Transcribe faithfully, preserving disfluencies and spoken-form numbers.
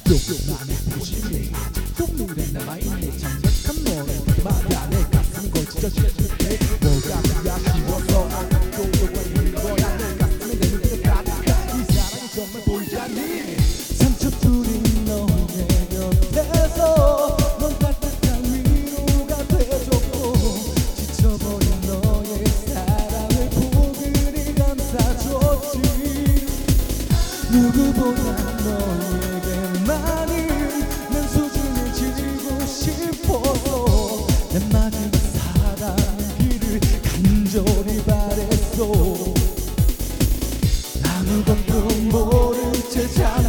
조금만의 부심이 아직도 눈에 남아있네. 창백한 너의 말야 내 가슴이 걸 찢어지게 뭐가 그야 쉬워서 아직도 왜 있는 거야. 내 가슴에 내 눈에 가득한 이 사랑이 정말 보이지 않니. 상처 뿌린 너의 곁에서 넌 따뜻한 위로가 돼줬고 지쳐버린 너의 사랑을 포근히 감싸줬지. 누구보다 너에게만이 난 소중해지고 싶어서 내 마지막 사랑이기를 간절히 바랬어. 아무것도 모른 채 잘